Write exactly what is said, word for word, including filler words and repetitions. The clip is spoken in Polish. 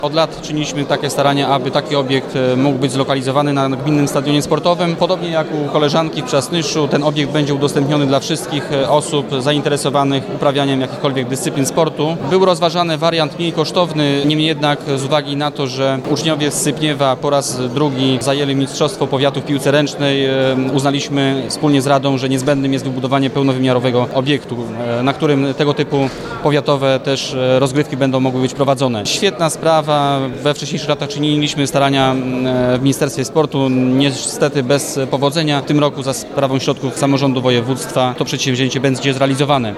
Od lat czyniliśmy takie starania, aby taki obiekt mógł być zlokalizowany na gminnym stadionie sportowym. Podobnie jak u koleżanki w Przasnyszu, ten obiekt będzie udostępniony dla wszystkich osób zainteresowanych uprawianiem jakichkolwiek dyscyplin sportu. Był rozważany wariant mniej kosztowny, niemniej jednak z uwagi na to, że uczniowie z Sypniewa po raz drugi zajęli Mistrzostwo Powiatu w piłce ręcznej, uznaliśmy wspólnie z Radą, że niezbędnym jest wybudowanie pełnowymiarowego obiektu, na którym tego typu powiatowe też rozgrywki będą mogły być prowadzone. Świetna sprawa. We wcześniejszych latach czyniliśmy starania w Ministerstwie Sportu, niestety bez powodzenia. W tym roku za sprawą środków samorządu województwa to przedsięwzięcie będzie zrealizowane.